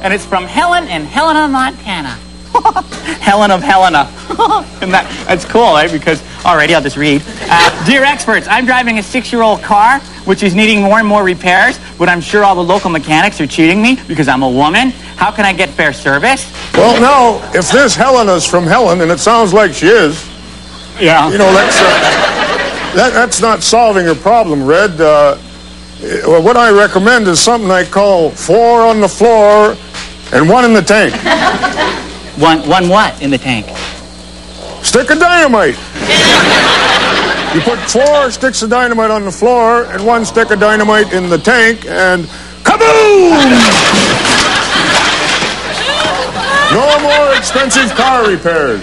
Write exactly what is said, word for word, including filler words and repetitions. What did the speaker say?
and it's from Helen in Helena, Montana. Helen of Helena. And that, that's cool, right? Because, alrighty, I'll just read. Uh, Dear experts, I'm driving a six-year-old car, which is needing more and more repairs, but I'm sure all the local mechanics are cheating me because I'm a woman. How can I get fair service? Well, now, if this Helena's from Helen, and it sounds like she is, yeah. you know, that's, uh, that, that's not solving your problem, Red. Uh, well, what I recommend is something I call four on the floor and one in the tank. One, one what in the tank? Stick of dynamite. You put four sticks of dynamite on the floor and one stick of dynamite in the tank, and kaboom! No more expensive car repairs.